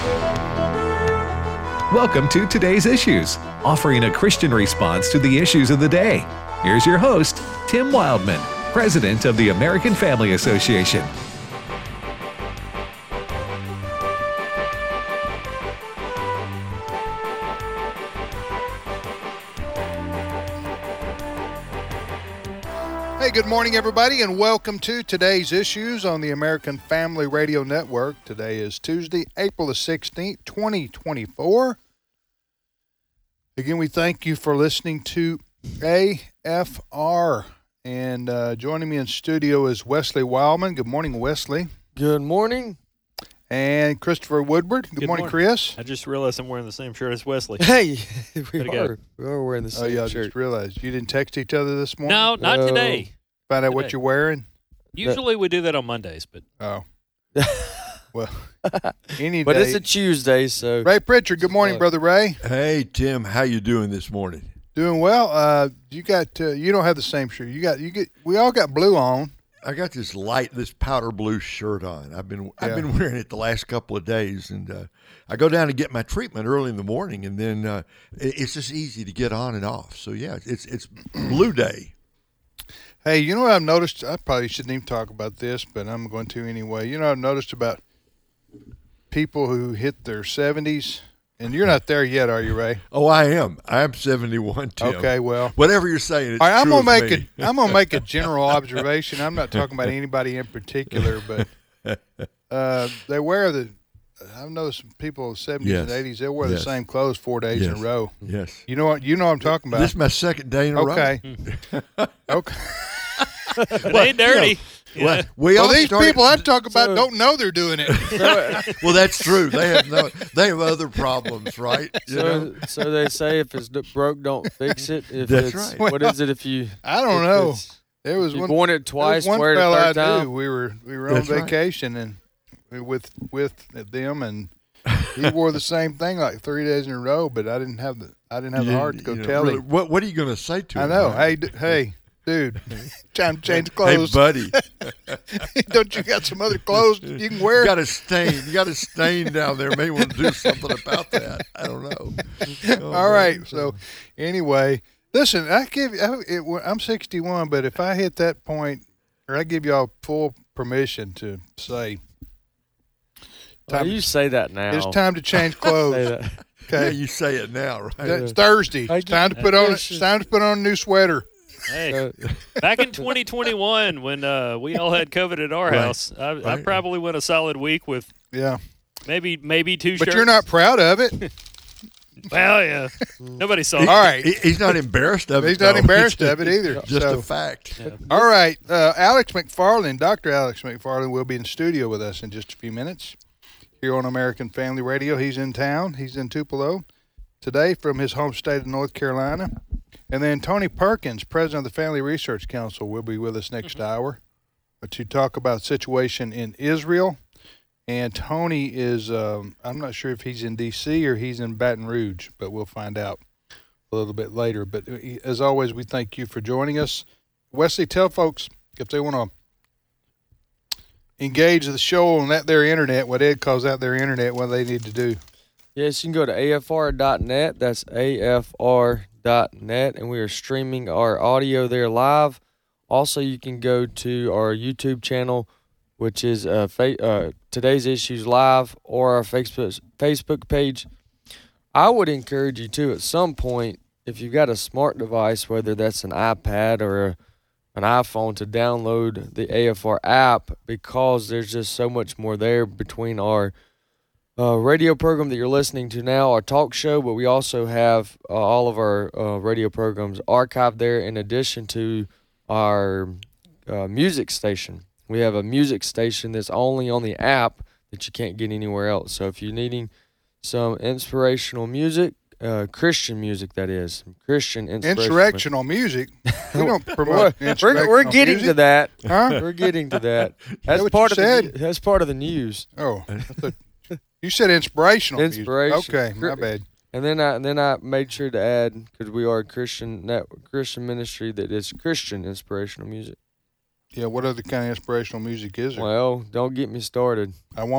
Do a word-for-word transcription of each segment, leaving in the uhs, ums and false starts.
Welcome to Today's Issues, offering a Christian response to the issues of the day. Here's your host, Tim Wildman, President of the American Family Association. Hey, good morning, everybody, and welcome to Today's Issues on the American Family Radio Network. Today is Tuesday, April the sixteenth, twenty twenty-four. Again, we thank you for listening to A F R. And uh, joining me in studio is Wesley Wildman. Good morning, Wesley. Good morning. And Christopher Woodward. Good, Good morning, morning, Chris. I just realized I'm wearing the same shirt as Wesley. Hey, we Gotta are, go. we are wearing the Oh, same yeah, I shirt. just realized. You didn't text each other this morning? No, not No. today. Find out today. what you're wearing? Usually we do that on Mondays, but Oh. Well, any But day. it's a Tuesday, so Ray Pritchard. Good morning, Look. Brother Ray. Hey Tim, how you doing this morning? Doing well. Uh, you got uh, you don't have the same shirt. You got you get. We all got blue on. I got this light, this powder blue shirt on. I've been Yeah. I've been wearing it the last couple of days, and uh, I go down and get my treatment early in the morning, and then uh, it, it's just easy to get on and off. So yeah, it's it's blue day. Hey, you know what I've noticed? I probably shouldn't even talk about this, but I'm going to anyway. You know what I've noticed about people who hit their seventies, and you're not there yet, are you, Ray? Oh, I am. I'm seventy-one, Tim. Okay, well. Whatever you're saying, it's All right, I'm true gonna of make me. a I'm gonna make a general observation. I'm not talking about anybody in particular, but uh, they wear the. I've noticed some people in the seventies Yes. and eighties. They wear Yes. the same clothes four days in Yes. a row. Yes. You know what? You know what I'm talking about. This is my second day in a okay. okay. it ain't dirty. row. Well, Yeah. we Well, all these started- people I'm talking about so- don't know they're doing it. Well, that's true. They have no. They have other problems, right? You know? so, so they say if it's d- broke, don't fix it. If That's it's, right. What is it if you? I don't if know. it's- There was You've one. worn it there was twice. one Wear it a fella I third time. knew. We were we were on That's right. vacation and we with with them, and he wore the same thing like three days in a row. But I didn't have the I didn't have the You- heart to go you know, tell really, him. What What are you going to say to I him? know. man? Hey, d- hey, dude, time to change Hey, clothes. buddy. Don't you got some other clothes you can wear? You got a stain. You got a stain down there. Maybe want to do something about that. I don't know. Oh, All man. right. So anyway, listen, I give I, it, I'm sixty-one, but if I hit that point, or I give y'all full permission to say, Well, time, you say that now. it's time to change Say clothes. that. Yeah, Okay, you say it now, right? it's Thursday. I It's time to get- put on. Yes. It's time to put on a new sweater. Hey, Uh, back in twenty twenty-one when uh, we all had COVID at our Right. house, I, I Right. probably went a solid week with Yeah, maybe maybe two but shirts. you're not proud of it. Well, yeah. Nobody saw All it. right. He- he's not embarrassed of it. He's not though. embarrassed It's of it either. Just So- a fact. All right, uh, Alex McFarland, Doctor Alex McFarland will be in studio with us in just a few minutes here on American Family Radio. He's in town. He's in Tupelo today from his home state of North Carolina. And then Tony Perkins, president of the Family Research Council, will be with us next hour to talk about the situation in Israel. And Tony is, um, I'm not sure if he's in D C or he's in Baton Rouge, but we'll find out a little bit later. But uh, as always, we thank you for joining us. Wesley, tell folks if they want to engage the show on that their internet, what Ed calls out their internet, what they need to do. Yes, you can go to A F R dot net. That's A F R dot net, and we are streaming our audio there live. Also, you can go to our YouTube channel, which is uh, fa- uh, Today's Issues Live, or our Facebook Facebook page. I would encourage you to, at some point, if you've got a smart device, whether that's an iPad or a, an iPhone, to download the A F R app, because there's just so much more there between our Uh, radio program that you're listening to now, our talk show, but we also have uh, all of our uh, radio programs archived there, in addition to our uh, music station. We have a music station that's only on the app that you can't get anywhere else. So if you're needing some inspirational music, uh, Christian music, that is, Christian inspirational Insurrectional music. We don't promote We're, we're, insurrectional we're getting music. to that. Huh? We're getting to that. That's what part you of said? the that's part of the news. Oh, I thought- you said inspirational Inspiration. music. Okay, my bad. And then I and then I made sure to add, because we are a Christian network, Christian ministry that is Christian inspirational music. Yeah, what other kind of inspirational music is there? Well, don't get me started. I won't.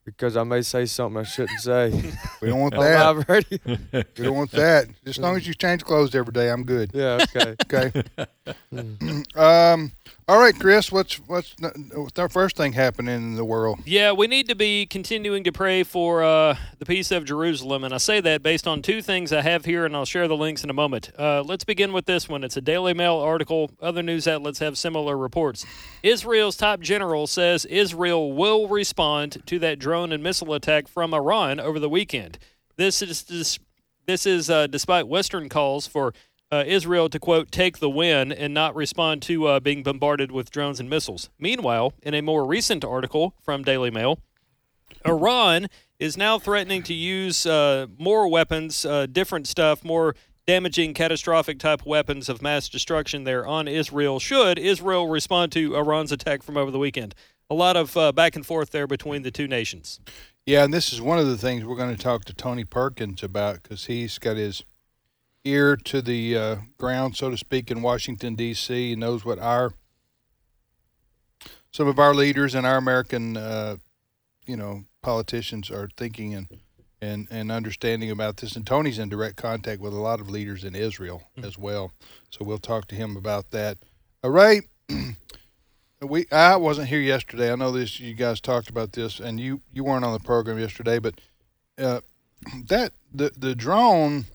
because I may say something I shouldn't say. We don't want on that. live radio. We don't want that. As long as you change clothes every day, I'm good. Yeah, okay. Okay. um. All right, Chris. What's what's what's our first thing happening in the world? Yeah, we need to be continuing to pray for uh, the peace of Jerusalem, and I say that based on two things I have here, and I'll share the links in a moment. Uh, let's begin with this one. It's a Daily Mail article. Other news outlets have similar reports. Israel's top general says Israel will respond to that drone and missile attack from Iran over the weekend. This is this, this is uh, despite Western calls for Uh, Israel to, quote, take the win and not respond to uh, being bombarded with drones and missiles. Meanwhile, in a more recent article from Daily Mail, Iran is now threatening to use uh, more weapons, uh, different stuff, more damaging, catastrophic type weapons of mass destruction there on Israel should Israel respond to Iran's attack from over the weekend. A lot of uh, back and forth there between the two nations. Yeah, and this is one of the things we're going to talk to Tony Perkins about because he's got his ear to the uh, ground, so to speak, in Washington, D C He knows what our some of our leaders and our American, uh, you know, politicians are thinking and, and, and understanding about this. And Tony's in direct contact with a lot of leaders in Israel mm-hmm. as well. So we'll talk to him about that. All right. we I wasn't here yesterday. I know this. You guys talked about this, and you, you weren't on the program yesterday, but uh, that the the drone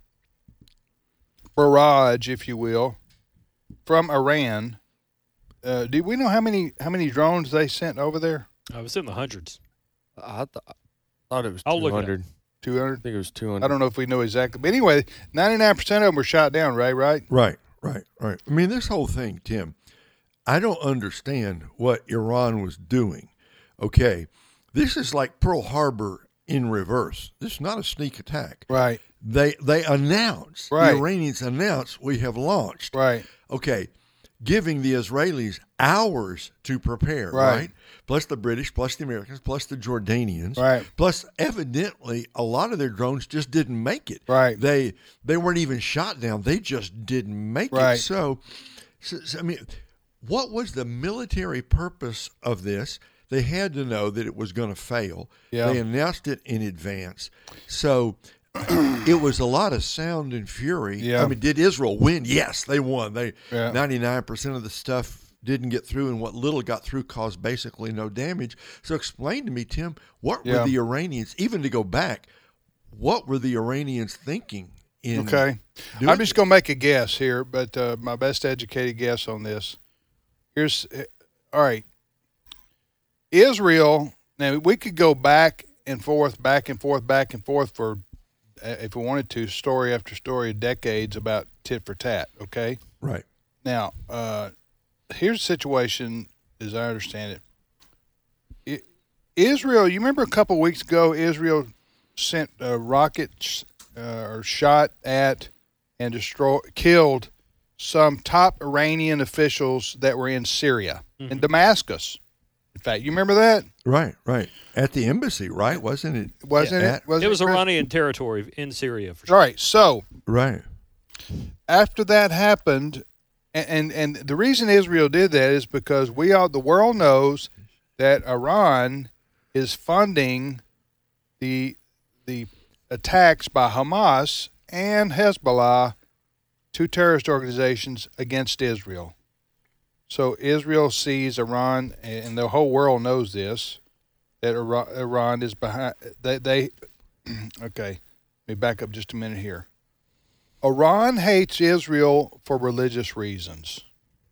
barrage, if you will, from Iran. Uh, do we know how many how many drones they sent over there? I was in the hundreds. I, th- I thought it was I'll two hundred. two hundred? I think it was two hundred. I don't know if we know exactly. But anyway, ninety-nine percent of them were shot down, right? Right? Right, right, right. I mean, this whole thing, Tim, I don't understand what Iran was doing. Okay, this is like Pearl Harbor in reverse. This is not a sneak attack. Right. They they announce, right. the Iranians announce we have launched. Right. Okay, giving the Israelis hours to prepare, right. right? Plus the British, plus the Americans, plus the Jordanians. Right. Plus, evidently, a lot of their drones just didn't make it. Right. They they weren't even shot down. They just didn't make right. it. So, so, so, I mean, what was the military purpose of this? They had to know that it was going to fail. Yeah. They announced it in advance. So it was a lot of sound and fury. Yeah. I mean, did Israel win? Yes, they won. They yeah. ninety-nine percent of the stuff didn't get through, and what little got through caused basically no damage. So explain to me, Tim, what yeah. were the Iranians, even to go back, what were the Iranians thinking in Okay. I'm just going to make a guess here, but uh, my best educated guess on this. Here's, all right. Israel, now we could go back and forth, back and forth, back and forth for, if we wanted to, story after story, decades about tit for tat, okay? Right. Now, uh, here's the situation, as I understand it. it. Israel, you remember a couple of weeks ago, Israel sent uh, rockets uh, or shot at and destroyed, killed some top Iranian officials that were in Syria, mm-hmm. in Damascus. In fact, you remember that? Right, right. At the embassy, right? Wasn't it? Wasn't at, it? Was it was it, Iranian territory in Syria. For sure. Right. So, right. After that happened, and, and and the reason Israel did that is because we all, the world knows that Iran is funding the the attacks by Hamas and Hezbollah, two terrorist organizations against Israel. So Israel sees Iran, and the whole world knows this, that Iran is behind. They, they okay. Let me back up just a minute here. Iran hates Israel for religious reasons.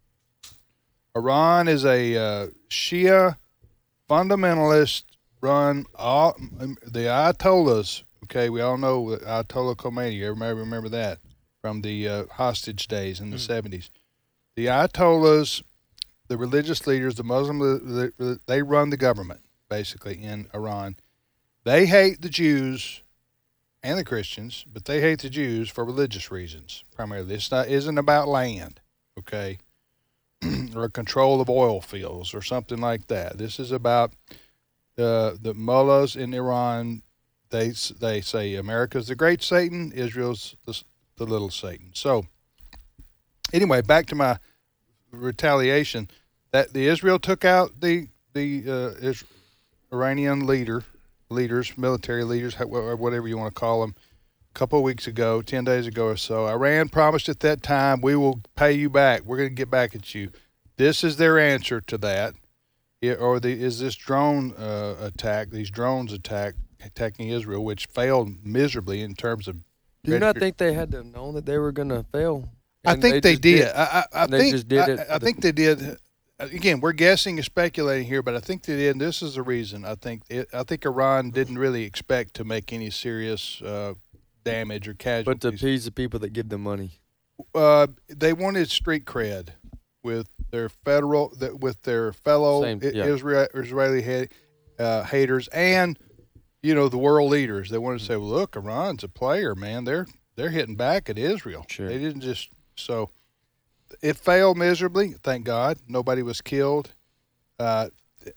Iran is a uh, Shia fundamentalist run. All, the Ayatollahs, okay, we all know Ayatollah Khomeini. Everybody remember that from the uh, hostage days in the mm. seventies. The Ayatollahs, the religious leaders, the Muslim, they run the government, basically, in Iran. They hate the Jews and the Christians, but they hate the Jews for religious reasons, primarily. This not, isn't about land, okay, or control of oil fields or something like that. This is about uh, the mullahs in Iran. They they say America's the great Satan, Israel's the, the little Satan. So, anyway, back to my retaliation. That the Israel took out the the uh, Iranian leader leaders, military leaders, or whatever you want to call them, a couple of weeks ago, ten days ago or so. Iran promised at that time, we will pay you back. We're going to get back at you. This is their answer to that. It, or the, is this drone uh, attack, these drones attack, attacking Israel, which failed miserably in terms of. Do you not think they had to have known that they were going to fail? I And think they, just did. I, I, I And they think just did it I, I for the- think they did. Again, we're guessing and speculating here, but I think they did. And this is the reason. I think it, I think Iran didn't really expect to make any serious uh, damage or But casualties. to appease the people that give them money. uh, they wanted street cred with their federal, with their fellow Same, I- yeah. Israel, Israeli ha- uh, haters, and you know the world leaders. They wanted to say, well, "Look, Iran's a player, man. They're they're hitting back at Israel. Sure. They didn't just so." It failed miserably. Thank God, nobody was killed. Uh,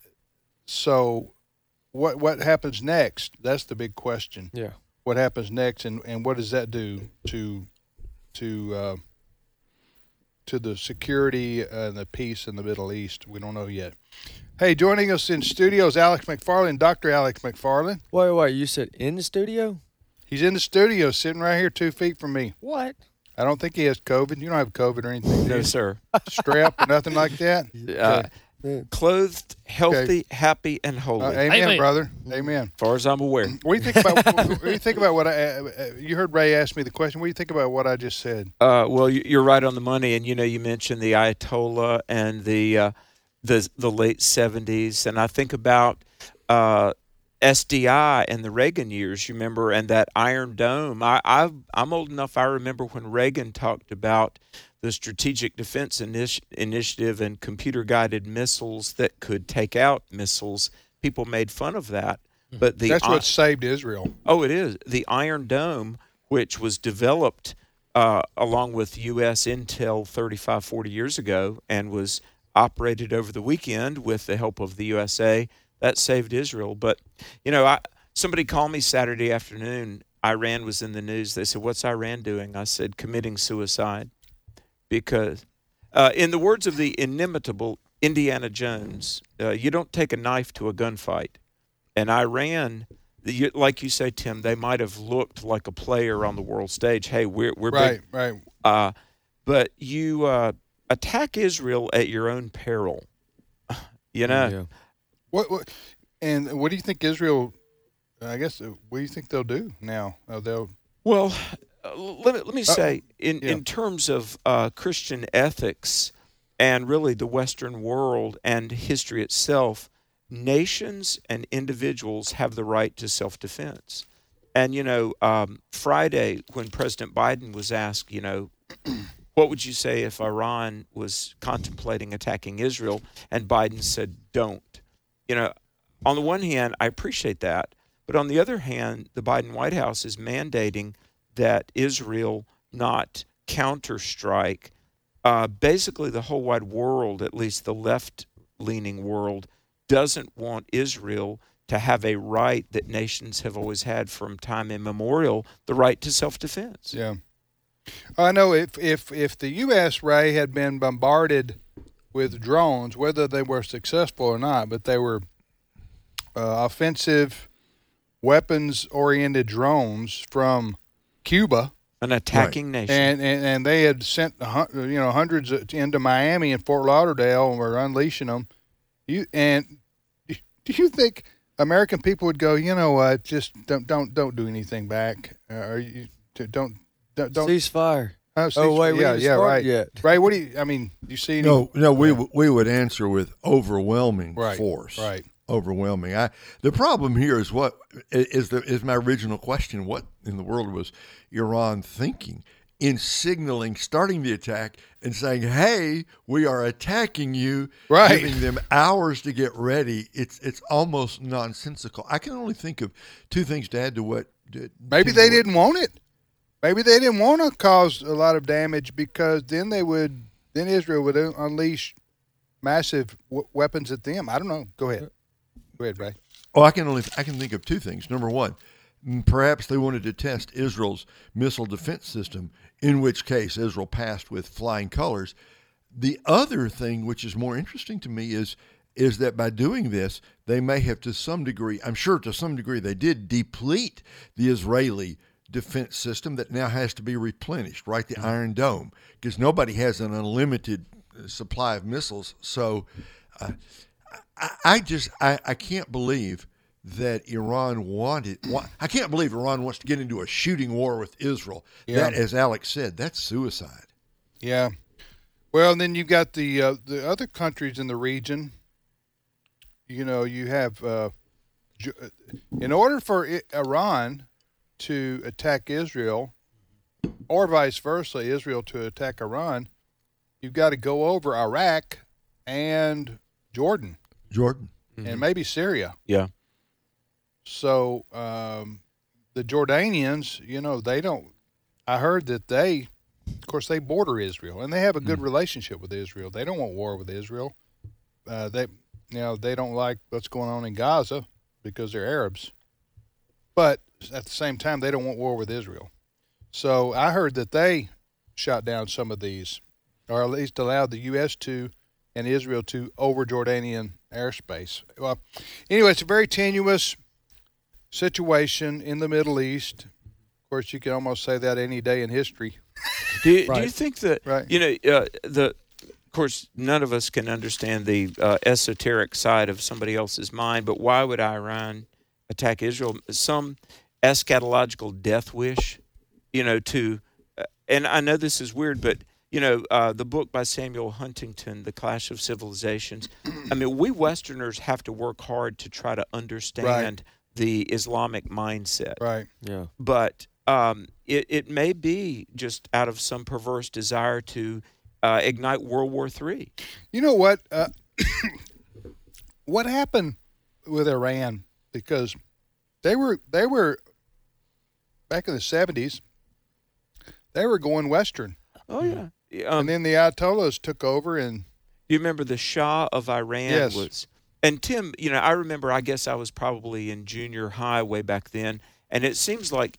so, what what happens next? That's the big question. Yeah. What happens next, and, and what does that do to to uh, to the security and the peace in the Middle East? We don't know yet. Hey, joining us in studio is Alex McFarland, Doctor Alex McFarland. Wait, wait. You said in the studio? He's in the studio, sitting right here, two feet from me. What? I don't think he has COVID. You don't have COVID or anything, do No, you? sir. Strep or nothing like that. Uh, clothed, healthy, happy, and holy. Uh, amen, Amen. brother. Amen. as far as I'm aware. What do you think about? What do you think about what I? Uh, uh, you heard Ray ask me the question. What do you think about what I just said? Uh, well, you- you're right on the money, and you know, you mentioned the Ayatollah and the uh, the the late seventies, and I think about uh, S D I and the Reagan years. You remember, and that Iron Dome. I I've, I'm old enough. I remember when Reagan talked about the Strategic Defense Initi- Initiative and computer-guided missiles that could take out missiles. People made fun of that, but the That's I- what saved Israel. Oh, it is. The Iron Dome, which was developed uh, along with U S intel thirty-five, forty years ago and was operated over the weekend with the help of the U S A, that saved Israel. But, you know, I, somebody called me Saturday afternoon. Iran was in the news. They said, what's Iran doing? I said, committing suicide. Because, uh, in the words of the inimitable Indiana Jones, uh, you don't take a knife to a gunfight. And Iran, the- like you say, Tim, they might have looked like a player on the world stage. Hey, we're we're Right, big, right. uh, but you uh, attack Israel at your own peril. You know, Yeah. What, what? And what do you think Israel? I guess. uh, What do you think they'll do now? Uh, they'll. Well, uh, let me let me say, in yeah. in terms of uh, Christian ethics and really the Western world and history itself, nations and individuals have the right to self-defense. And you know, um, Friday when President Biden was asked, you know, what would you say if Iran was contemplating attacking Israel? And Biden said, "Don't." You know, on the one hand, I appreciate that. But on the other hand, the Biden White House is mandating that Israel not counter-strike. Uh, basically, the whole wide world, at least the left-leaning world, doesn't want Israel to have a right that nations have always had from time immemorial, the right to self-defense. Yeah. I know if if if the U S Ray had been bombarded with drones, whether they were successful or not, but they were uh, offensive, weapons-oriented drones from Cuba, An attacking nation. and, and and they had sent a hun- you know hundreds into Miami and Fort Lauderdale and were unleashing them. You and do you think American people would go, you know what, just don't don't don't do anything back, uh, or you don't don't don't Ceasefire. Oh, Oh, cease- wait, we yeah, haven't yeah, started right. yet. Right. What do you? I mean, do you see any? No, no, we w we would answer with overwhelming Right, force. right. Overwhelming. I the problem here is what is the is my original question. What in the world was Iran thinking in signaling, starting the attack, and saying, "Hey, we are attacking you," Right. giving them hours to get ready? It's it's almost nonsensical. I can only think of two things to add to what. did- Maybe Tim they what- didn't want it. Maybe they didn't want to cause a lot of damage because then they would, then Israel would un- unleash massive w- weapons at them. I don't know. Go ahead. Go ahead, Ray. Oh, I can only I can think of two things. Number one, m- perhaps they wanted to test Israel's missile defense system, in which case Israel passed with flying colors. The other thing, which is more interesting to me, is is that by doing this, they may have to some degree, I'm sure to some degree they did deplete the Israeli defense system that now has to be replenished, right? The Iron Dome, because nobody has an unlimited supply of missiles. So uh, I, I just, I, I can't believe that Iran wanted, I can't believe Iran wants to get into a shooting war with Israel. Yeah. That, as Alex said, that's suicide. Yeah. Well, and then you got the uh, the other countries in the region. You know, you have, uh, in order for Iran to attack Israel, or vice versa, Israel to attack Iran, you've got to go over Iraq and Jordan. Jordan. Mm-hmm. And maybe Syria. Yeah. So um, the Jordanians, you know, they don't, I heard that they, of course, they border Israel, and they have a good mm. relationship with Israel. They don't want war with Israel. Uh, they, you know, they don't like what's going on in Gaza because they're Arabs. But at the same time, they don't want war with Israel. So I heard that they shot down some of these, or at least allowed the U S to and Israel to over Jordanian airspace. Well, anyway, it's a very tenuous situation in the Middle East. Of course, you can almost say that any day in history. Do you, right. do you think that, right. you know, uh, the, of course, none of us can understand the uh, esoteric side of somebody else's mind, but why would Iran attack Israel? Some eschatological death wish, you know, to, uh, and I know this is weird, but, you know, uh, the book by Samuel Huntington, The Clash of Civilizations, I mean, we Westerners have to work hard to try to understand right. the Islamic mindset. Right. Yeah. But um, it, it may be just out of some perverse desire to uh, ignite World War Three. You know what? Uh, what happened with Iran? Because they were they were back in the seventies. They were going Western. Oh yeah. Um, and then the Ayatollahs took over, and you remember the Shah of Iran yes. was. And Tim, you know, I remember. I guess I was probably in junior high way back then, and it seems like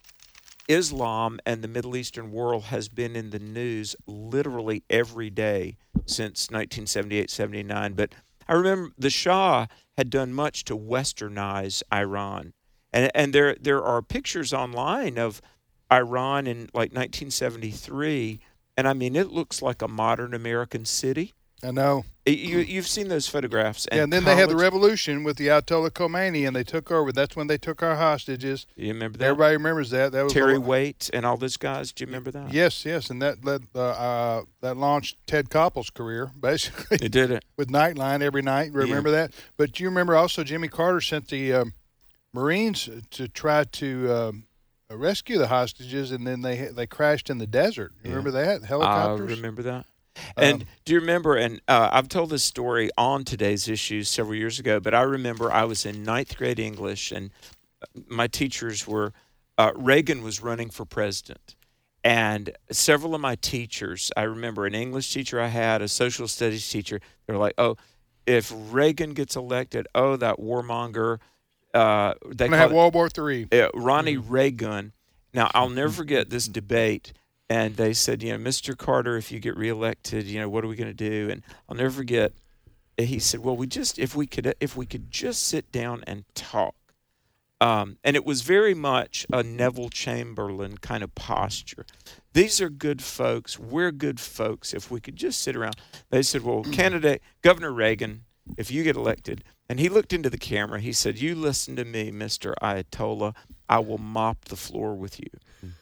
Islam and the Middle Eastern world has been in the news literally every day since nineteen seventy-eight, seventy-nine. But I remember the Shah had done much to westernize Iran. And and there there are pictures online of Iran in like nineteen seventy-three, and I mean, it looks like a modern American city. I know. You, you've seen those photographs. And yeah, and then college, they had the revolution with the Ayatollah Khomeini, and they took over. That's when they took our hostages. You remember that? Everybody remembers that. That was Terry a, Waite and all those guys. Do you remember that? Yes, yes, and that led uh, uh, that launched Ted Koppel's career, basically. It did it. With Nightline every night. Remember yeah. that? But you remember also Jimmy Carter sent the um, Marines to try to um, rescue the hostages, and then they they crashed in the desert. You yeah. remember that? Helicopters? I remember that. And um, do you remember, and uh, I've told this story on Today's Issues several years ago, but I remember I was in ninth grade English, and my teachers were, uh, Reagan was running for president. And several of my teachers, I remember an English teacher I had, a social studies teacher, they were like, oh, if Reagan gets elected, oh, that warmonger. Uh, they call it World War Three. Uh, Ronnie mm-hmm. Reagan. Now, I'll never forget this debate. And they said, you know, Mister Carter, if you get reelected, you know, what are we going to do? And I'll never forget. He said, well, we just if we could if we could just sit down and talk. Um, and it was very much a Neville Chamberlain kind of posture. These are good folks. We're good folks. If we could just sit around. They said, well, candidate Governor Reagan, if you get elected, and he looked into the camera. He said, you listen to me, Mister Ayatollah. I will mop the floor with you.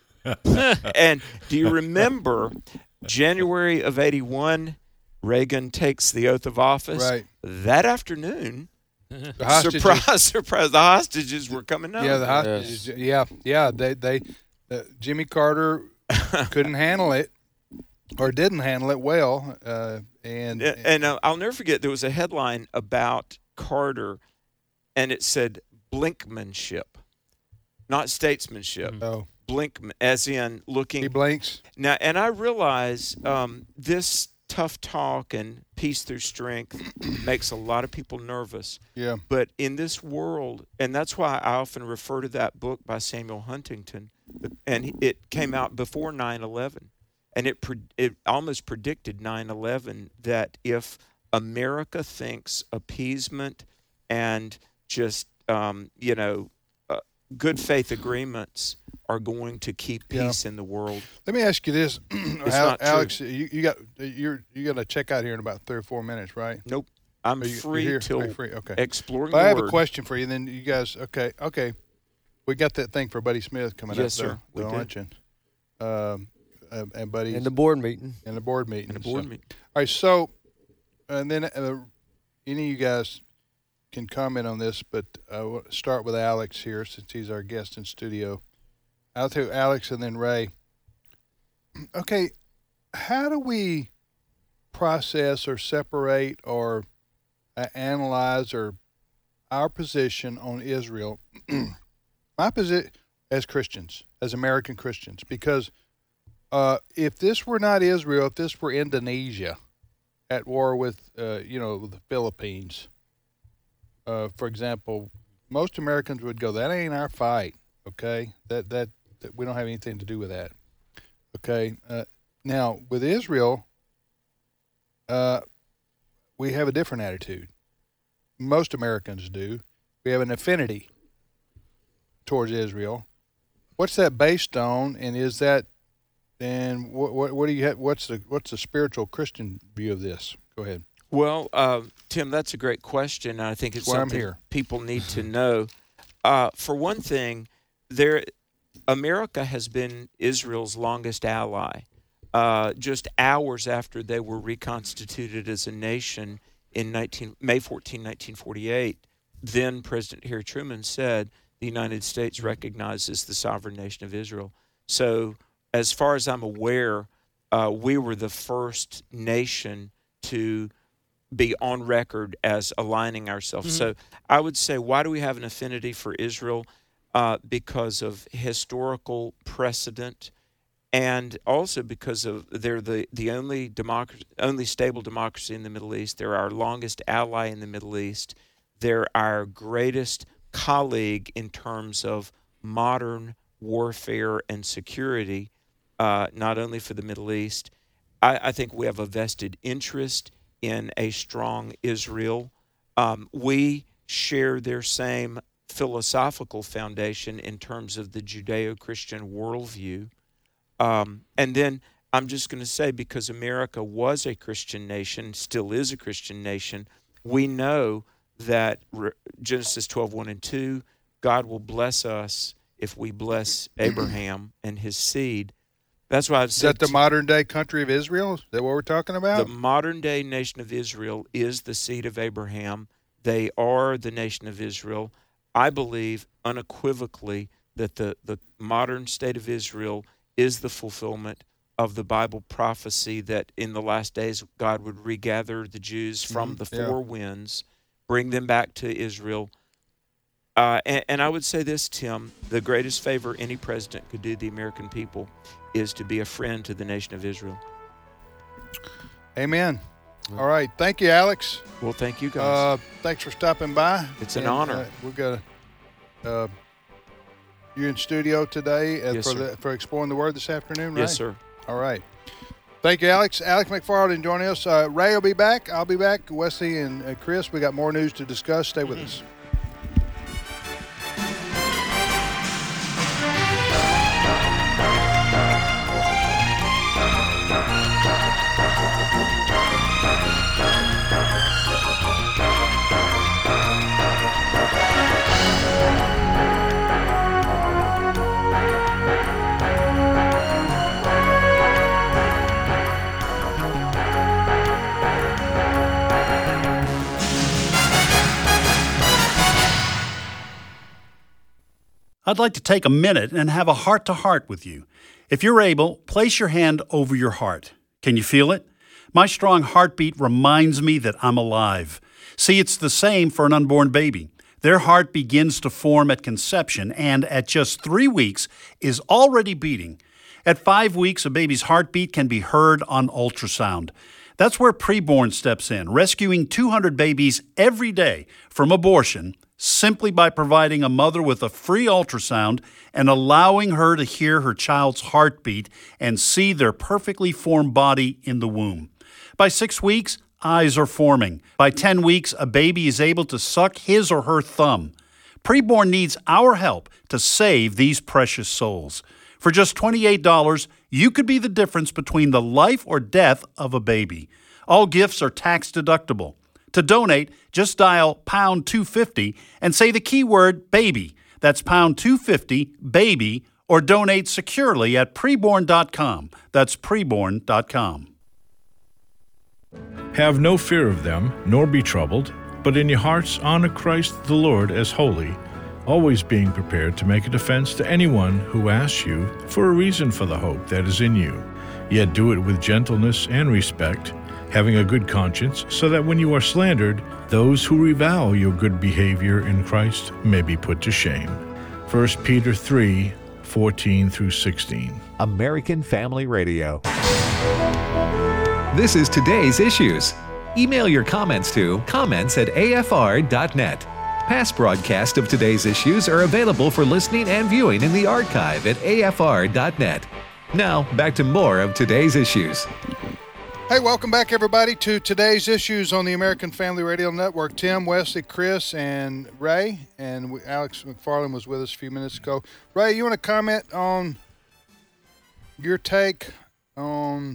And do you remember January of eighty-one, Reagan takes the oath of office? Right. That afternoon, the hostages, surprise, surprise, the hostages were coming out. Yeah, the hostages. Yes. Yeah, yeah. They, they, uh, Jimmy Carter couldn't handle it, or didn't handle it well. Uh, and and, and uh, I'll never forget, there was a headline about Carter, and it said blinkmanship, not statesmanship. Oh. Blink, as in looking. He blinks. Now, and I realize um, this tough talk and peace through strength makes a lot of people nervous. Yeah. But in this world, and that's why I often refer to that book by Samuel Huntington, and it came out before nine eleven, and it it almost predicted nine eleven, that if America thinks appeasement and just, um, you know, uh, good faith agreements are going to keep peace yeah. in the world. Let me ask you this, it's Al- not Alex. true. You, you got you're you got to check out here in about three or four minutes, right? Nope, I'm you, free here? till free? Okay. exploring. But the I have word. a question for you. Then you guys, okay, okay. We got that thing for Buddy Smith coming yes, up, sir. the, the we luncheon, um, uh, and Buddy And the board meeting. and the board meeting. And the board so. meeting. All right, so and then uh, any of you guys can comment on this, but I will start with Alex here since he's our guest in studio. I'll tell Alex and then Ray. Okay, how do we process or separate or uh, analyze or our position on Israel? My position as Christians, as American Christians, because uh, if this were not Israel, if this were Indonesia at war with, uh, you know, the Philippines, uh, for example, most Americans would go, that ain't our fight, okay? That that, that we don't have anything to do with that, okay? Uh, now, with Israel, uh, we have a different attitude. Most Americans do. We have an affinity towards Israel. What's that based on, and is that, and what what, what do you have, what's the what's the spiritual Christian view of this? Go ahead. Well, uh, Tim, that's a great question, and I think it's That's why I'm something here. people need to know. Uh, for one thing, there, America has been Israel's longest ally. Uh, just hours after they were reconstituted as a nation in nineteen, May fourteenth, nineteen forty-eight, then President Harry Truman said the United States recognizes the sovereign nation of Israel. So as far as I'm aware, uh, we were the first nation to be on record as aligning ourselves. Mm-hmm. So I would say, why do we have an affinity for Israel? Uh, because of historical precedent, and also because of they're the, the only democracy, only stable democracy in the Middle East. They're our longest ally in the Middle East. They're our greatest colleague in terms of modern warfare and security, uh, not only for the Middle East. I, I think we have a vested interest in a strong Israel. Um, we share their same philosophical foundation in terms of the Judeo-Christian worldview. Um, and then I'm just going to say, because America was a Christian nation, still is a Christian nation, we know that Re- Genesis twelve, one and two, God will bless us if we bless Abraham and his seed. That's why I've Is said that the to- modern day country of Israel? Is that what we're talking about? the modern day nation of Israel is the seed of Abraham. They are the nation of Israel. I believe unequivocally that the, the modern state of Israel is the fulfillment of the Bible prophecy that in the last days God would regather the Jews from Mhm, the yeah. four winds, bring them back to Israel. Uh, and, and I would say this, Tim, the greatest favor any president could do the American people is to be a friend to the nation of Israel. Amen. All right. Thank you, Alex. Well, thank you guys. Uh, thanks for stopping by. It's an And, honor. Uh, we're gonna uh, you in studio today uh, Yes, for sir. the for exploring the word this afternoon, right? Yes, sir. All right. Thank you, Alex. Alex McFarland joining us. Uh, Ray will be back. I'll be back. Wesley and uh, Chris, we got more news to discuss. Stay with us. I'd like to take a minute and have a heart-to-heart with you. If you're able, place your hand over your heart. Can you feel it? My strong heartbeat reminds me that I'm alive. See, it's the same for an unborn baby. Their heart begins to form at conception and at just three weeks is already beating. At five weeks, a baby's heartbeat can be heard on ultrasound. That's where Preborn steps in, rescuing two hundred babies every day from abortion simply by providing a mother with a free ultrasound and allowing her to hear her child's heartbeat and see their perfectly formed body in the womb. By six weeks, eyes are forming. By ten weeks, a baby is able to suck his or her thumb. Preborn needs our help to save these precious souls. For just twenty-eight dollars, you could be the difference between the life or death of a baby. All gifts are tax deductible. To donate, just dial pound two fifty and say the keyword baby. That's pound two fifty, baby, or donate securely at preborn dot com. That's preborn dot com. Have no fear of them, nor be troubled, but in your hearts honor Christ the Lord as holy, always being prepared to make a defense to anyone who asks you for a reason for the hope that is in you. Yet do it with gentleness and respect, having a good conscience, so that when you are slandered, those who revile your good behavior in Christ may be put to shame. First Peter three, fourteen through sixteen. American Family Radio. This is Today's Issues. Email your comments to comments at a f r dot net. Past broadcasts of Today's Issues are available for listening and viewing in the archive at a f r dot net. Now, back to more of Today's Issues. Hey, welcome back, everybody, to Today's Issues on the American Family Radio Network. Tim, Wesley, Chris, and Ray, and we, Alex McFarland was with us a few minutes ago. Ray, you want to comment on your take on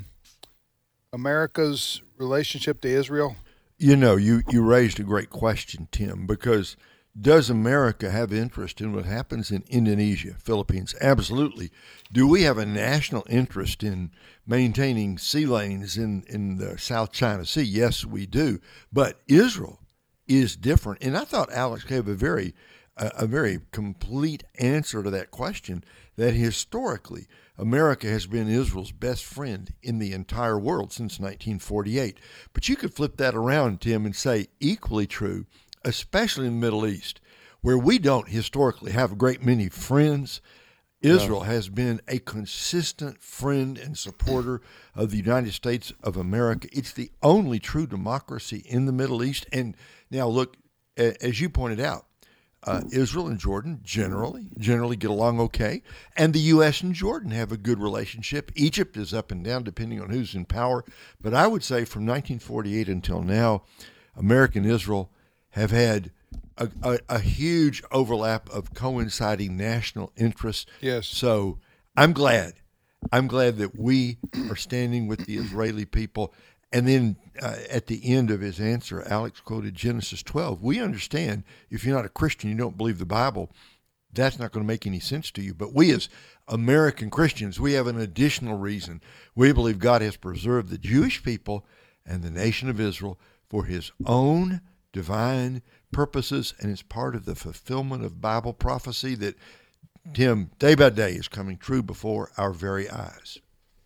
America's relationship to Israel? You know, you, you raised a great question, Tim, because does America have interest in what happens in Indonesia, Philippines? Absolutely. Do we have a national interest in maintaining sea lanes in, in the South China Sea? Yes, we do. But Israel is different. And I thought Alex gave a very, uh, a very complete answer to that question, that historically America has been Israel's best friend in the entire world since nineteen forty-eight. But you could flip that around, Tim, and say equally true, especially in the Middle East, where we don't historically have a great many friends. Israel no. has been a consistent friend and supporter of the United States of America. It's the only true democracy in the Middle East. And now, look, as you pointed out, uh, Israel and Jordan generally generally get along okay, and the U S and Jordan have a good relationship. Egypt is up and down depending on who's in power. But I would say from nineteen forty-eight until now, America and Israel have had a, a, a huge overlap of coinciding national interests. Yes. So I'm glad. I'm glad that we are standing with the Israeli people. And then uh, at the end of his answer, Alex quoted Genesis twelve. We understand if you're not a Christian, you don't believe the Bible, that's not going to make any sense to you. But we as American Christians, we have an additional reason. We believe God has preserved the Jewish people and the nation of Israel for his own divine purposes, and it's part of the fulfillment of Bible prophecy that, Tim, day by day is coming true before our very eyes.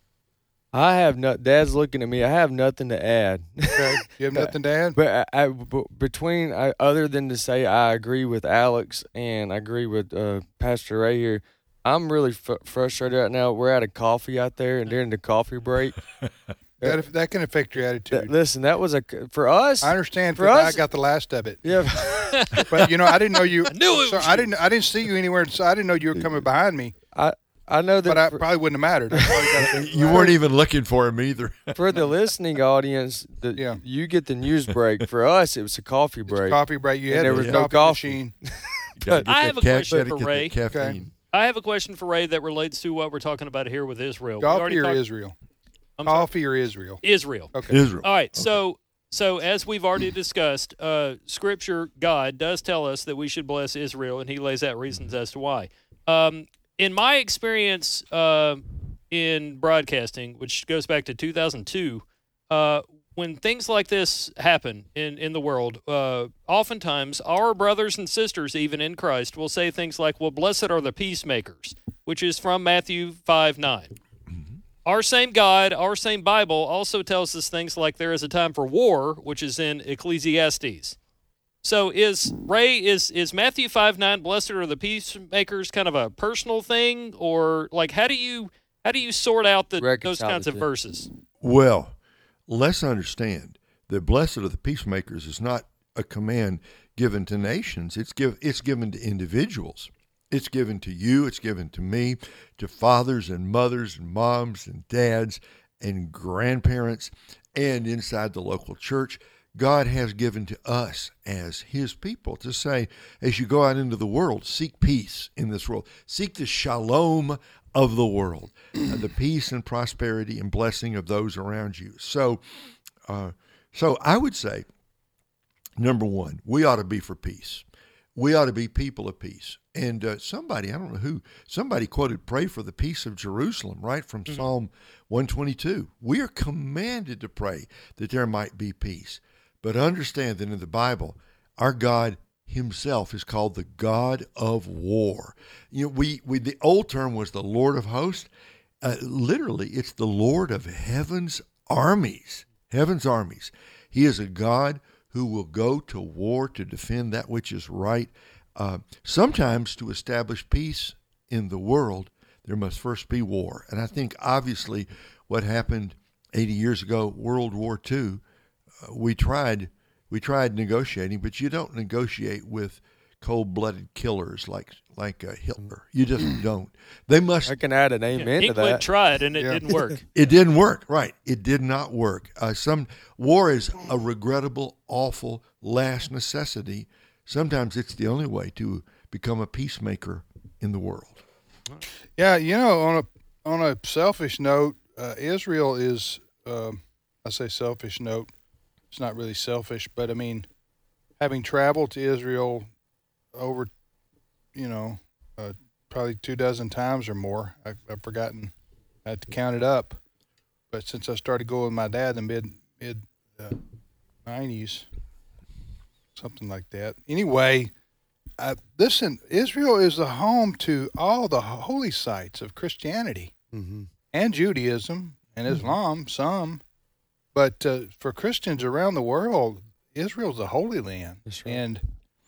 I have no. Dad's looking at me. I have nothing to add. Okay. You have nothing to add? But I, I, b- between I, other than to say I agree with Alex and I agree with uh, Pastor Ray here, I'm really f- frustrated right now. We're out of coffee out there, and during the coffee break. That, that can affect your attitude. Th- listen, that was a for us. I understand. For us, us, I got the last of it. Yeah, but you know, I didn't know you. I knew it so was I didn't. I didn't see you anywhere, so I didn't know you were coming behind me. I I know that, but I for, probably wouldn't have mattered. You weren't even looking for him either. For the listening audience, the, yeah. you get the news break. For us, it was a coffee break. It's a coffee break. You and had there was a no coffee, coffee machine. But I have a question for get Ray. Okay. I have a question for Ray that relates to what we're talking about here with Israel. Coffee or talked, Israel? I'm Coffee sorry? or Israel? Israel. Okay. Israel. All right. Okay. So, so as we've already discussed, uh, Scripture, God does tell us that we should bless Israel, and He lays out reasons as to why. Um, in my experience uh, in broadcasting, which goes back to two thousand two, uh, when things like this happen in, in the world, uh, oftentimes our brothers and sisters, even in Christ, will say things like, well, blessed are the peacemakers, which is from Matthew five nine. Our same God, our same Bible also tells us things like there is a time for war, which is in Ecclesiastes. So is Ray, is is Matthew five nine, blessed are the peacemakers, kind of a personal thing? Or like how do you how do you sort out the, those kinds of verses? Well, let's understand that blessed are the peacemakers is not a command given to nations. It's give it's given to individuals. It's given to you, it's given to me, to fathers and mothers and moms and dads, and grandparents and inside the local church, God has given to us as his people to say, as you go out into the world, seek peace in this world. Seek the shalom of the world, uh, the peace and prosperity and blessing of those around you. So, uh, so I would say, number one, we ought to be for peace. We ought to be people of peace. And uh, somebody, I don't know who, somebody quoted, pray for the peace of Jerusalem, right, from mm-hmm. Psalm one twenty-two. We are commanded to pray that there might be peace. But understand that in the Bible, our God himself is called the God of war. You know, we, we the old term was the Lord of hosts. Uh, literally, it's the Lord of heaven's armies, heaven's armies. He is a God who will go to war to defend that which is right. Uh, sometimes to establish peace in the world, there must first be war. And I think obviously what happened eighty years ago, World War Two, uh, we tried we tried negotiating, but you don't negotiate with cold-blooded killers like like uh, Hitler. You just don't. They must. I can add an amen yeah, to that. tried and it yeah. didn't work. It didn't work. Right. It did not work. Uh, some war is a regrettable, awful last necessity. Sometimes it's the only way to become a peacemaker in the world. Yeah, you know, on a on a selfish note, uh, Israel is. Uh, I say selfish note. It's not really selfish, but I mean, having traveled to Israel over, you know, uh, probably two dozen times or more. I, I've forgotten. I had to count it up. But since I started going with my dad in the mid mid uh, nineties, something like that. Anyway, uh, listen, Israel is the home to all the holy sites of Christianity mm-hmm. and Judaism and Islam, mm-hmm. some. But uh, for Christians around the world, Israel's the Holy Land. That's right. And,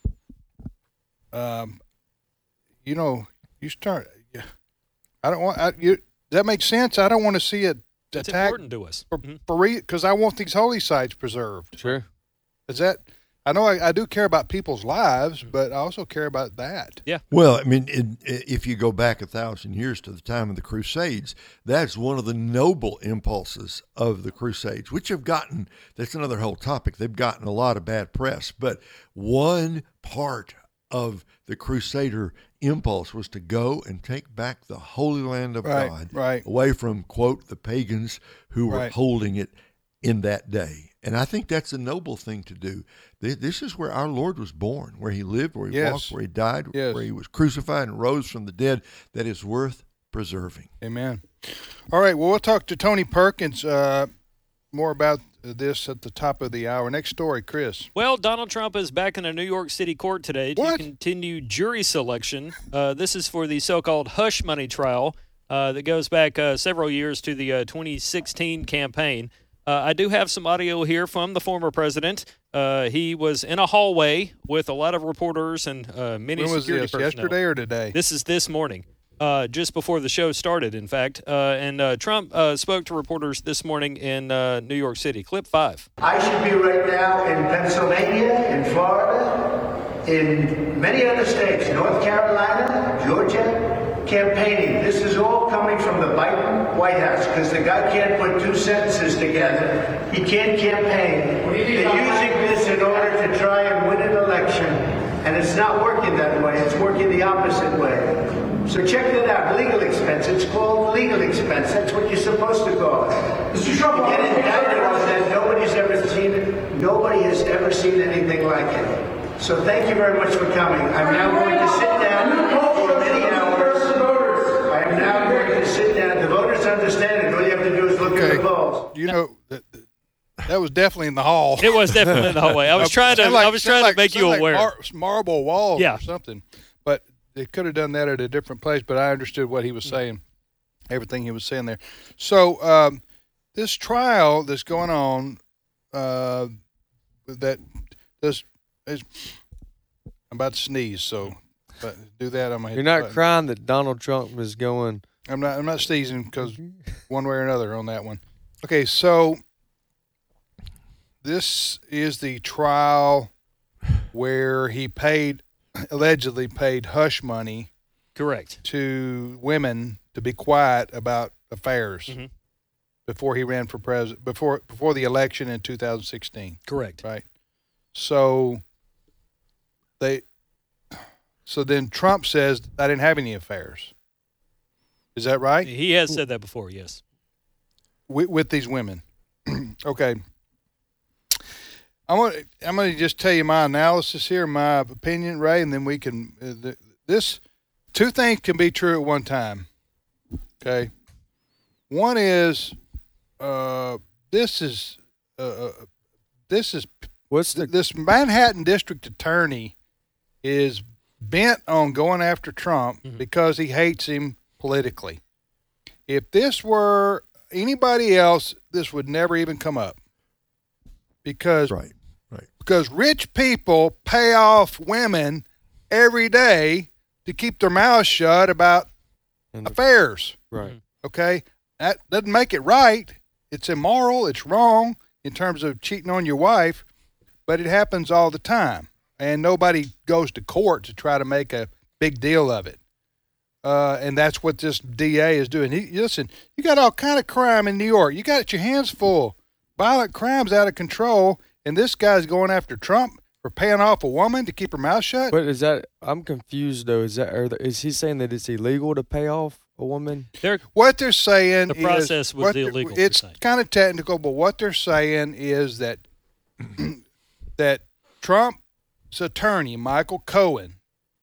um, you know, you start. I don't want. I, you, does that make sense? I don't want to see it it's attacked. Important to us. For, mm-hmm. for because I want these holy sites preserved. Sure. Is that? I know I, I do care about people's lives, but I also care about that. Yeah. Well, I mean, it, if you go back a thousand years to the time of the Crusades, that's one of the noble impulses of the Crusades, which have gotten, that's another whole topic, they've gotten a lot of bad press. But one part of the Crusader impulse was to go and take back the Holy Land of right, God right. away from, quote, the pagans who were right. holding it in that day. And I think that's a noble thing to do. This is where our Lord was born, where he lived, where he yes. walked, where he died, yes. where he was crucified and rose from the dead. That is worth preserving. Amen. All right, well, we'll talk to Tony Perkins uh, more about this at the top of the hour. Next story, Chris. Well, Donald Trump is back in a New York City court today to what? continue jury selection. Uh, this is for the so-called hush money trial uh, that goes back uh, several years to the uh, twenty sixteen campaign. Uh, I do have some audio here from the former president. Uh, he was in a hallway with a lot of reporters and uh, many when was security this, personnel. yesterday or today? This is this morning, uh, just before the show started, in fact. Uh, and uh, Trump uh, spoke to reporters this morning in uh, New York City. Clip five. I should be right now in Pennsylvania, in Florida, in many other states, North Carolina, Georgia, campaigning. This is all coming from the Biden White House because the guy can't put two sentences together. He can't campaign. They're using this in order to try and win an election, and it's not working that way. It's working the opposite way. So check that out. Legal expense. It's called legal expense. That's what you're supposed to call it. Mister Trump, you get indicted on that. Nobody's ever seen it. Nobody has ever seen anything like it. So thank you very much for coming. I'm now going to sit down for many hours. I'm now going to sit down. The voters understand it. All you have to do is look okay. at the polls. You know, that, that was definitely in the hall. It was definitely in the hallway. I was trying to. like, I was trying like, to make you like aware. Mar- marble walls yeah. or something. But they could have done that at a different place. But I understood what he was saying. Everything he was saying there. So um, this trial that's going on, uh, that this is. I'm about to sneeze, so but do that. I'm gonna hit You're the not button. crying that Donald Trump is going. I'm not. I'm not sneezing because one way or another on that one. Okay, so this is the trial where he paid, allegedly paid hush money, correct, to women to be quiet about affairs. Mm-hmm. before he ran for president, before before the election in two thousand sixteen. Correct. Right. So they, so then Trump says I didn't have any affairs. Is that right? He has said that before, yes. With, with these women. Okay. I want. I'm going to just tell you my analysis here, my opinion, Ray, and then we can. Uh, th- this two things can be true at one time. Okay. One is, uh, this is, uh, this is, What's the this Manhattan District Attorney is bent on going after Trump Mhm. because he hates him politically. If this were anybody else, this would never even come up. Because Right, right. because rich people pay off women every day to keep their mouths shut about and the- affairs. right? Okay, that doesn't make it right. It's immoral. It's wrong in terms of cheating on your wife, but it happens all the time, and nobody goes to court to try to make a big deal of it. Uh, and that's what this D A is doing. He, listen, you got all kind of crime in New York. You got your hands full. Violent crime's out of control, and this guy's going after Trump for paying off a woman to keep her mouth shut. But is that? I'm confused though. Is that? Are the, is he saying that it's illegal to pay off a woman? There, What they're saying The process is, was what they're- illegal, they're It's saying. kind of technical, but what they're saying is that that Trump's attorney, Michael Cohen,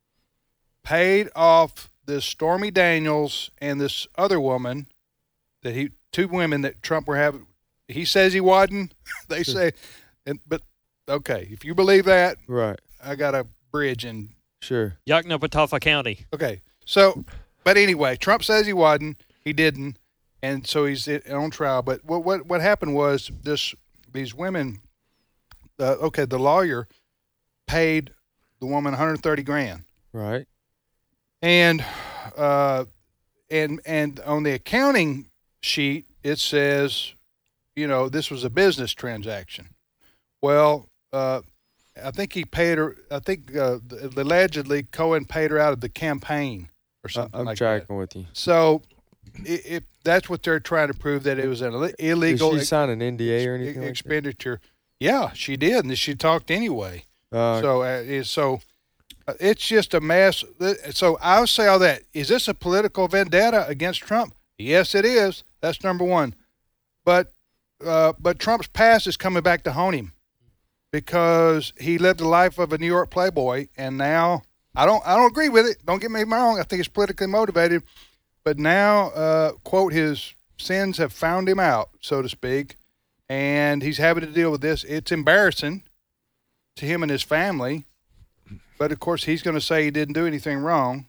paid off this Stormy Daniels and this other woman that he two women that Trump were having. He says he wasn't. They say, and but okay, if you believe that, Right. I got a bridge in. Sure. Yaknapatawpha County. Okay, so but anyway, Trump says he wasn't. He didn't, and so he's on trial. But what what what happened was this: these women. Uh, okay, the lawyer paid the woman one hundred thirty grand, Right. and uh, and and on the accounting sheet it says, you know, this was a business transaction. Well, uh, I think he paid her. I think uh, allegedly Cohen paid her out of the campaign or I, something I'm like that. tracking with you. So, i- if that's what they're trying to prove, that it was an ill- illegal Did she ex- sign an N D A or anything like that? expenditure. Yeah, she did, and she talked anyway. Uh, so, uh, it- so uh, it's just a mess. So I'll say all that. Is this a political vendetta against Trump? Yes, it is. That's number one. But, uh, but Trump's past is coming back to haunt him because he lived the life of a New York playboy, and now I don't, I don't agree with it. Don't get me wrong. I think it's politically motivated, but now, uh, quote, his sins have found him out, so to speak, and he's having to deal with this. It's embarrassing to him and his family, but of course he's going to say he didn't do anything wrong,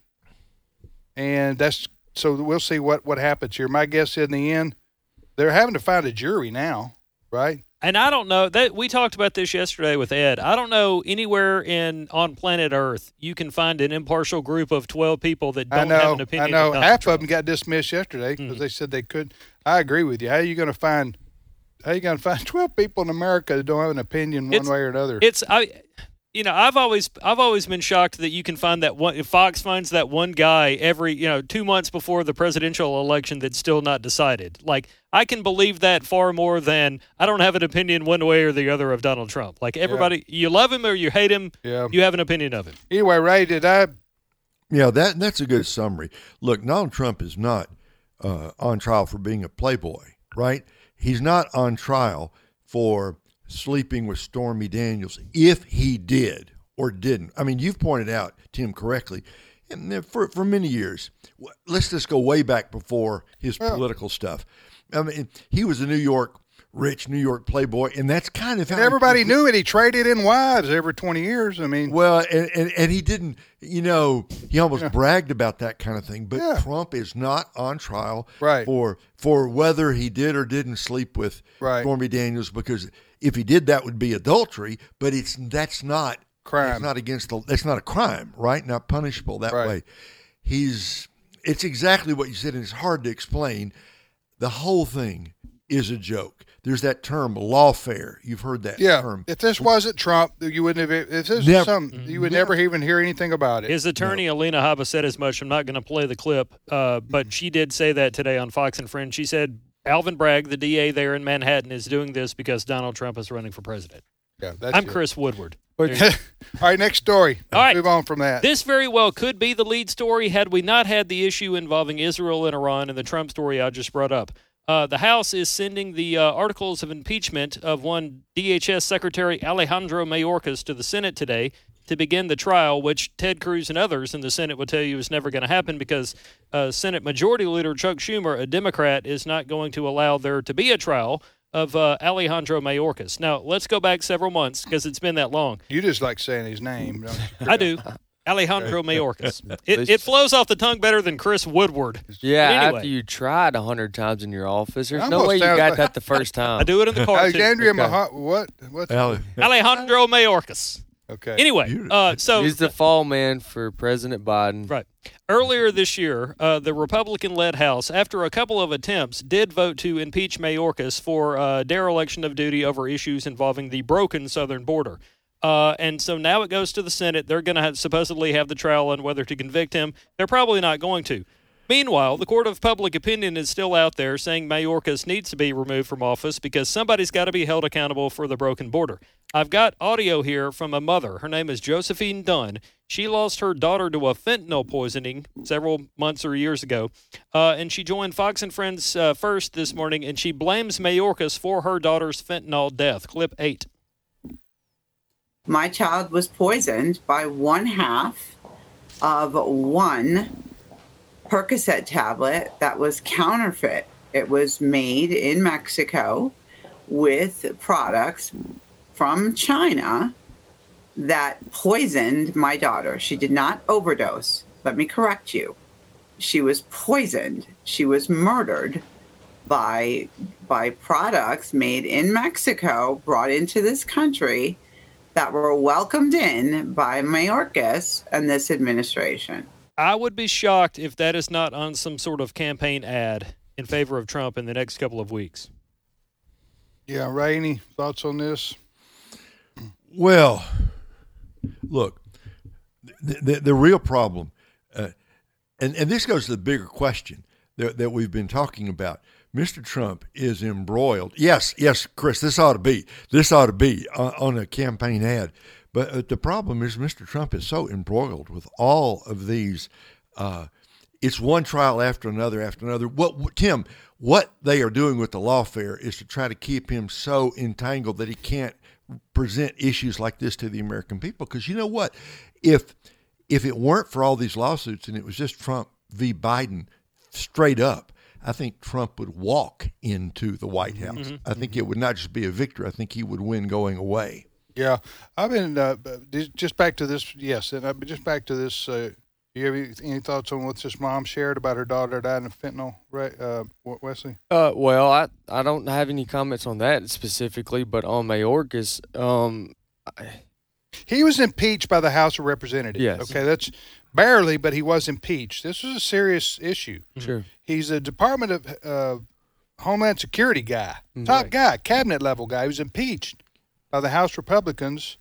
and that's so we'll see what what happens here. My guess in the end, they're having to find a jury now, right? And I don't know that we talked about this yesterday with Ed. I don't know anywhere in on planet Earth you can find an impartial group of twelve people that I don't know, have an opinion. I know. about Half Trump. of them got dismissed yesterday because Mhm. they said they couldn't. I agree with you. How are you going to find? How are you going to find twelve people in America that don't have an opinion one It's- way or another? It's I, you know, I've always I've always been shocked that you can find that one. If Fox finds that one guy every you know two months before the presidential election that's still not decided. Like I can believe that far more than I don't have an opinion one way or the other of Donald Trump. Like everybody, you love him or you hate him. Yeah. You have an opinion of him. Anyway, Ray, did I? Yeah, that that's a good summary. Look, Donald Trump is not uh, on trial for being a playboy, right? He's not on trial for sleeping with Stormy Daniels if he did or didn't. I mean, you've pointed out, Tim, correctly, and then for for many years, w- let's just go way back before his Well- political stuff. I mean, he was a New York rich New York playboy, and that's kind of how And everybody he, knew it. He traded in wives every twenty years. I mean, Well, and, and, and he didn't, you know, he almost Yeah. bragged about that kind of thing. But Yeah. Trump is not on trial Right. for for whether he did or didn't sleep with Right. Stormy Daniels, because if he did, that would be adultery. But it's that's not Crime. It's not against the. That's not a crime, right? Not punishable that Right. way. He's. It's exactly what you said, and it's hard to explain. The whole thing is a joke. There's that term lawfare. You've heard that yeah. term. If this wasn't Trump, you wouldn't have. If this was Never- something, you would never even hear anything about it. His attorney, Alina Habba, said as much. I'm not going to play the clip, uh, but she did say that today on Fox and Friends. She said Alvin Bragg, the D A there in Manhattan, is doing this because Donald Trump is running for president. Yeah, that's I'm good. Chris Woodward. All right, next story. All right. Move on from that. This very well could be the lead story had we not had the issue involving Israel and Iran and the Trump story I just brought up. Uh, the House is sending the uh, articles of impeachment of one D H S Secretary Alejandro Mayorkas to the Senate today to begin the trial, which Ted Cruz and others in the Senate would tell you is never going to happen because uh, Senate Majority Leader Chuck Schumer, a Democrat, is not going to allow there to be a trial of uh, Alejandro Mayorkas. Now, let's go back several months because it's been that long. You just like saying his name, don't you? I do. Alejandro Mayorkas. It, it flows off the tongue better than Chris Woodward. Yeah, But anyway, after you tried a hundred times in your office, there's no Almost way you sounds got like- that the first time. I do it in the car, too. Alexandria Okay. Maha- what? What's Ale- Alejandro Mayorkas. Okay. Anyway, uh, so He's the fall man for President Biden. right. Earlier this year, uh, the Republican-led House, after a couple of attempts, did vote to impeach Mayorkas for uh, dereliction of duty over issues involving the broken southern border. Uh, and so now it goes to the Senate. They're going to supposedly have the trial on whether to convict him. They're probably not going to. Meanwhile, the court of public opinion is still out there saying Mayorkas needs to be removed from office because somebody's got to be held accountable for the broken border. I've got audio here from a mother. Her name is Josephine Dunn. She lost her daughter to a fentanyl poisoning several months or years ago, uh, and she joined Fox and Friends uh, first this morning, and she blames Mayorkas for her daughter's fentanyl death. Clip eight. My child was poisoned by one half of one Percocet tablet that was counterfeit. It was made in Mexico with products from China that poisoned my daughter. She did not overdose. Let me correct you. She was poisoned. She was murdered by by products made in Mexico, brought into this country, that were welcomed in by Mayorkas and this administration. I would be shocked if that is not on some sort of campaign ad in favor of Trump in the next couple of weeks. Yeah, Ray, any thoughts on this? Well, look, the, the, the real problem, uh, and, and this goes to the bigger question that, that we've been talking about. Mister Trump is embroiled. Yes, yes, Chris, this ought to be. This ought to be on, on a campaign ad. But uh, the problem is Mister Trump is so embroiled with all of these. Uh, it's one trial after another after another. What, what Tim, what they are doing with the lawfare is to try to keep him so entangled that he can't present issues like this to the American people. Because you know what? If if it weren't for all these lawsuits and it was just Trump v. Biden straight up, I think Trump would walk into the White House. Mm-hmm. I think it would not just be a victory. I think he would win going away. Yeah, I've been uh, just back to this. Yes, and uh, just back to this. Uh, you have any, any thoughts on what this mom shared about her daughter dying of fentanyl, right, uh, Wesley? Uh, well, I, I don't have any comments on that specifically, but on Mayorkas, um, I, He was impeached by the House of Representatives. Yes. Okay, that's barely, but he was impeached. This was a serious issue. sure. He's a Department of uh, Homeland Security guy, top Right. guy, cabinet level guy. He was impeached by the House Republicans,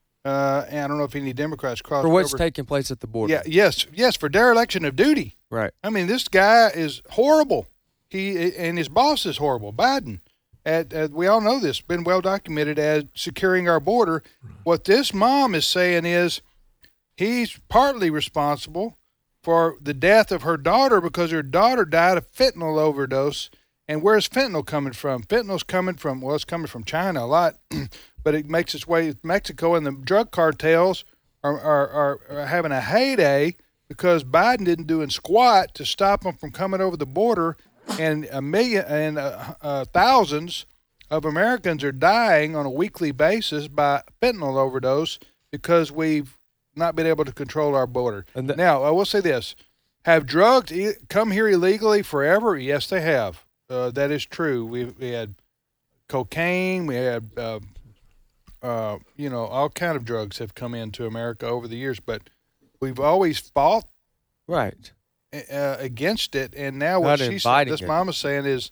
uh, and I don't know if any Democrats crossed For what's over. taking place at the border. Yeah, yes, yes, for dereliction of duty. Right. I mean, this guy is horrible. He and his boss is horrible. Biden, at, at we all know this, been well documented as securing our border. What this mom is saying is, he's partly responsible for the death of her daughter because her daughter died of fentanyl overdose. And where's fentanyl coming from? Fentanyl's coming from, well, it's coming from China a lot, but it makes its way to Mexico, and the drug cartels are, are, are, are having a heyday because Biden didn't do in squat to stop them from coming over the border, and a million and uh, uh, thousands of Americans are dying on a weekly basis by fentanyl overdose because we've not been able to control our border. And the- now, I will say this. Have drugs e- come here illegally forever? Yes, they have. Uh, that is true. We, we had cocaine. We had, uh, uh, you know, all kind of drugs have come into America over the years, but we've always fought Right. uh, against it. And now what Not she's inviting this it. mama's saying is,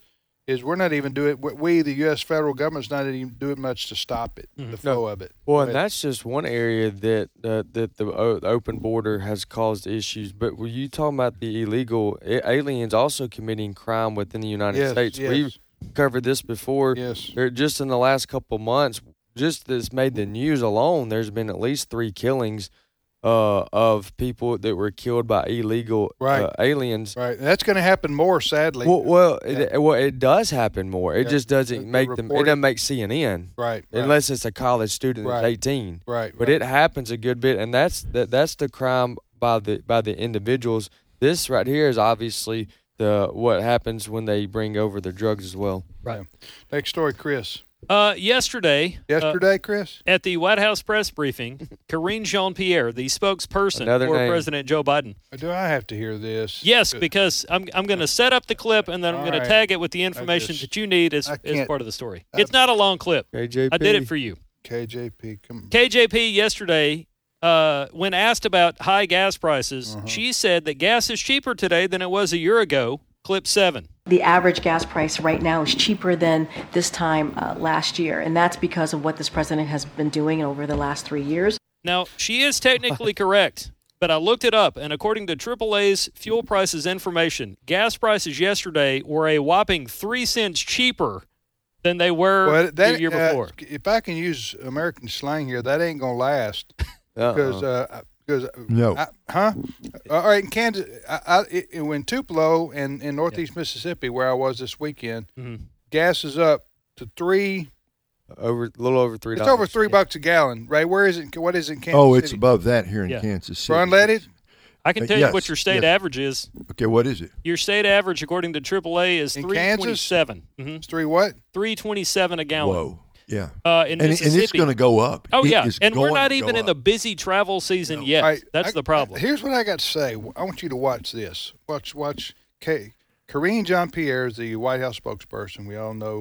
is we're not even doing we the U S federal government's not even doing much to stop it, Mm-hmm. the flow of it. Well, and But- that's just one area that uh, that the o- open border has caused issues. But were you talking about the illegal a- aliens also committing crime within the United Yes, States? yes. We've covered this before. Yes. There, just in the last couple of months, just that's made the news alone, there's been at least three killings uh, of people that were killed by illegal Right. uh, aliens. Right. And that's going to happen more, sadly. Well, well, Yeah. it, well, it does happen more. It Yeah. just doesn't The- the make them. It reporting- doesn't make C N N. Right, right. Unless it's a college student Right. that's eighteen. Right, But right. it happens a good bit, and that's that. That's the crime by the by the individuals. This right here is obviously the what happens when they bring over the drugs as well. Right. Next story, Chris. Uh, yesterday, uh, Yesterday, Chris? at the White House press briefing, Karine Jean-Pierre, the spokesperson Another for name. President Joe Biden. Do I have to hear this? Yes, Good. because I'm I'm going to set up the clip and then I'm All going to right. tag it with the information just- that you need as, I as can't- part of the story. I- It's not a long clip. K J P. I did it for you. K J P, come K J P yesterday, uh, when asked about high gas prices, Uh-huh. she said that gas is cheaper today than it was a year ago. Clip seven. The average gas price right now is cheaper than this time uh, last year, and that's because of what this president has been doing over the last three years. Now, she is technically correct, but I looked it up, and according to triple A's fuel prices information, gas prices yesterday were a whopping three cents cheaper than they were Well, that, the year uh, before. if I can use American slang here, that ain't going to last. Uh-uh. Because, uh, because No. I, huh? All right, in Kansas, I, I, it, when Tupelo and in northeast Mississippi, where I was this weekend, Mhm. gas is up to three. over a little over three. It's dollars. over three bucks a gallon, right? Where is it? What is it in Kansas Oh, it's City? above that here in Yeah. Kansas City. For unleaded? I can Uh, tell you yes, what your state yes. average is. Okay, what is it? Your state average, according to triple A, is In three twenty-seven. Mm-hmm. It's three what? three twenty-seven a gallon. Whoa. Yeah. Uh, in and, and Mississippi. it's going to go up. Oh It yeah, is and we're going not to even go in the up. busy travel season yet. All right, That's I- the problem. Here's what I got to say. I want you to watch this. Watch, watch. K. Karine Jean-Pierre is the White House spokesperson. We all know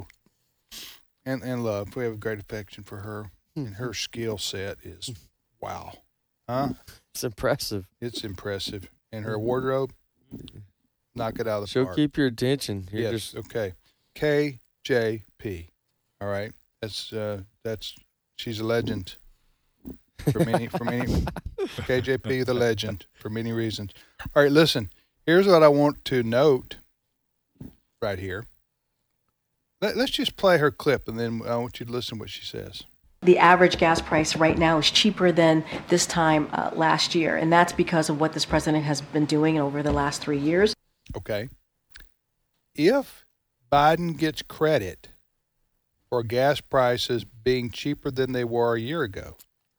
and, and love. We have a great affection for her. And her skill set is wow. Huh? It's impressive. It's impressive. And her wardrobe, knock it out of the She'll park. keep your attention. You're Yes. just Okay. K J P. All right. That's uh that's she's a legend for many for many K J P the legend for many reasons. All right, listen. Here's what I want to note right here. Let, let's just play her clip and then I want you to listen to what she says. The average gas price right now is cheaper than this time uh, last year, and that's because of what this president has been doing over the last three years. Okay. If Biden gets credit for gas prices being cheaper than they were a year ago,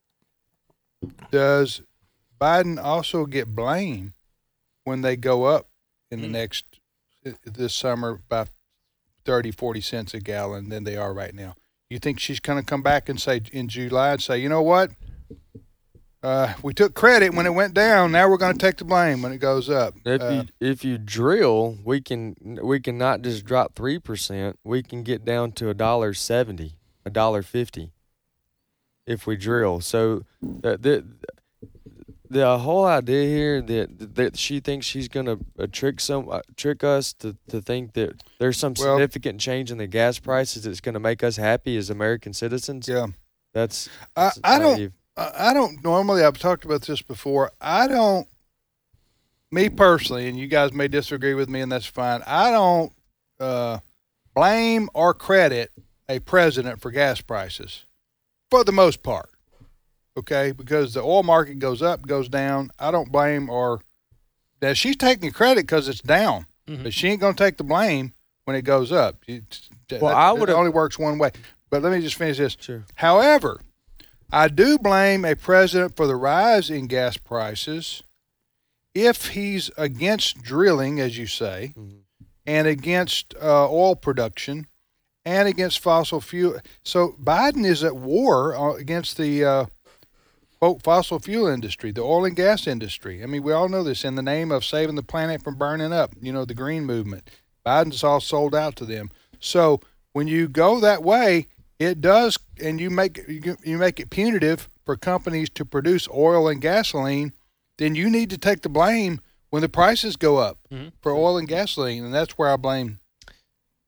does Biden also get blame when they go up in the next this summer by thirty, forty cents a gallon than they are right now? You think she's going to come back and say in July and say, you know what? Uh, we took credit when it went down. Now we're going to take the blame when it goes up. if Uh, you if you drill, we can we can not just drop three percent. We can get down to a dollar seventy, a dollar fifty, if we drill. So the, the the whole idea here that that she thinks she's gonna uh, trick some uh, trick us to, to think that there's some Well- significant change in the gas prices that's gonna make us happy as American citizens. yeah. That's, I, that's I don't. naive. I I don't normally. I've talked about this before. I don't. Me personally, and you guys may disagree with me, and that's fine. I don't uh, blame or credit a president for gas prices, for the most part. Okay, because the oil market goes up, goes down. I don't blame or. Now she's taking credit because it's down, Mhm. but she ain't gonna take the blame when it goes up. It's, Well, that- I it would've- only works one way. But let me just finish this. Sure. However, I do blame a president for the rise in gas prices if he's against drilling, as you say, Mhm. and against uh, oil production and against fossil fuel. So Biden is at war uh, against the uh, quote fossil fuel industry, the oil and gas industry. I mean, we all know this in the name of saving the planet from burning up. You know, the green movement. Biden's all sold out to them. So when you go that way, it does, and you make you, you make it punitive for companies to produce oil and gasoline. Then you need to take the blame when the prices go up Mhm. for oil and gasoline, and that's where I blame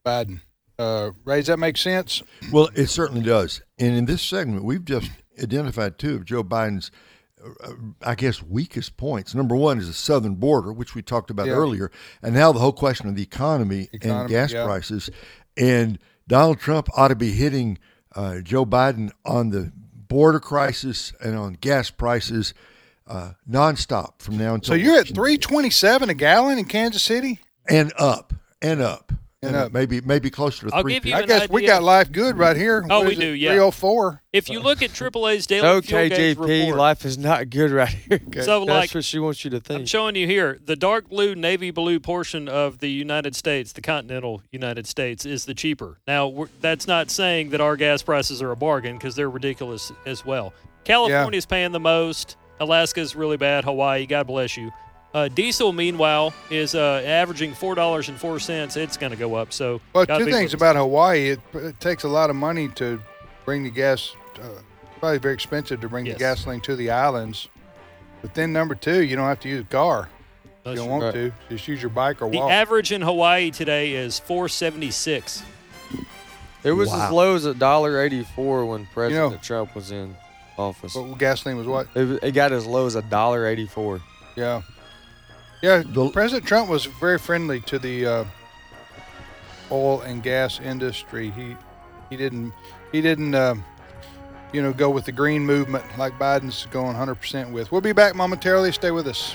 Biden. Uh, Ray, does that make sense? Well, it certainly does. And in this segment, we've just identified two of Joe Biden's, uh, I guess, weakest points. Number one is the southern border, which we talked about yeah. earlier, and now the whole question of the economy, economy and gas yeah. prices. And Donald Trump ought to be hitting uh, Joe Biden on the border crisis and on gas prices uh, nonstop from now until. So you're at three twenty-seven a gallon in Kansas City, and up and up. And and up. maybe maybe closer to I'll three. give you I an guess idea. we got life good right here. Oh, What we is do, it? yeah. three oh four. If you look at Triple A's daily No, fuel K gauge J P, report, life is not good right here. So, That's like, what she wants you to I'm think. showing you here, the dark blue, navy blue portion of the United States, the continental United States, is the cheaper. Now, we're, that's not saying that our gas prices are a bargain, because they're ridiculous as well. California's paying the most. Alaska's really bad. Hawaii, God bless you. Uh, diesel, meanwhile, is uh, averaging four dollars and four cents. It's going to go up. So, Well, gotta two be things looking- about Hawaii. It, it takes a lot of money to bring the gas. Uh, probably very expensive to bring Yes. the gasoline to the islands. But then number two, you don't have to use a car. That's you don't want right. to. Just use your bike or The walk. average in Hawaii today is four seventy-six. It was Wow. as low as a dollar eighty-four when President know- Trump was in office. But gasoline was what? It, it got as low as a dollar eighty-four. Yeah. Yeah, The- President Trump was very friendly to the uh, oil and gas industry. He he didn't he didn't uh, you know go with the green movement like Biden's going one hundred percent with. We'll be back momentarily. Stay with us.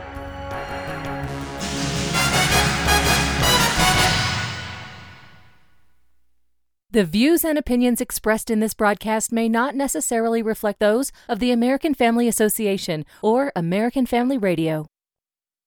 The views and opinions expressed in this broadcast may not necessarily reflect those of the American Family Association or American Family Radio.